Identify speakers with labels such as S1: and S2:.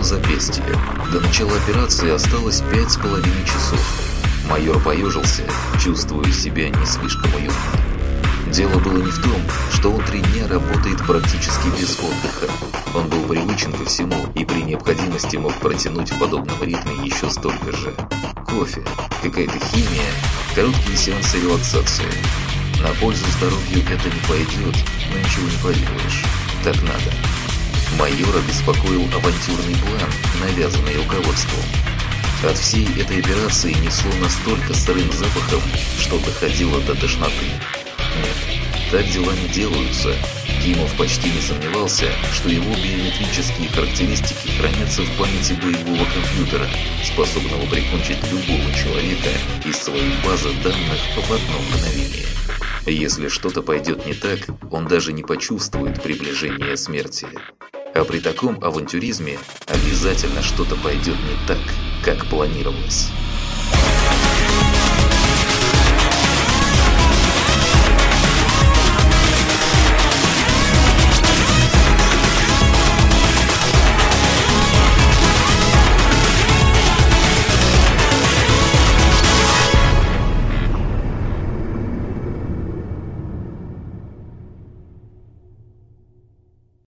S1: запястье. До начала операции осталось 5,5 часов. Майор поежился, чувствуя себя не слишком уютно. Дело было не в том, что он 3 дня работает практически без отдыха. Он был привычен ко всему и при необходимости мог протянуть в подобном ритме еще столько же. Кофе, какая-то химия, короткие сеансы релаксации. На пользу здоровью это не пойдет, но ничего не поделаешь. Так надо. Майора беспокоил авантюрный план, навязанный руководством. От всей этой операции несло настолько сырым запахом, что доходило до тошноты. Нет, так дела не делаются. Кимов почти не сомневался, что его биометрические характеристики хранятся в памяти боевого компьютера, способного прикончить любого человека из своей базы данных в одно мгновение. Если что-то пойдет не так, он даже не почувствует приближения смерти. А при таком авантюризме обязательно что-то пойдет не так, как планировалось.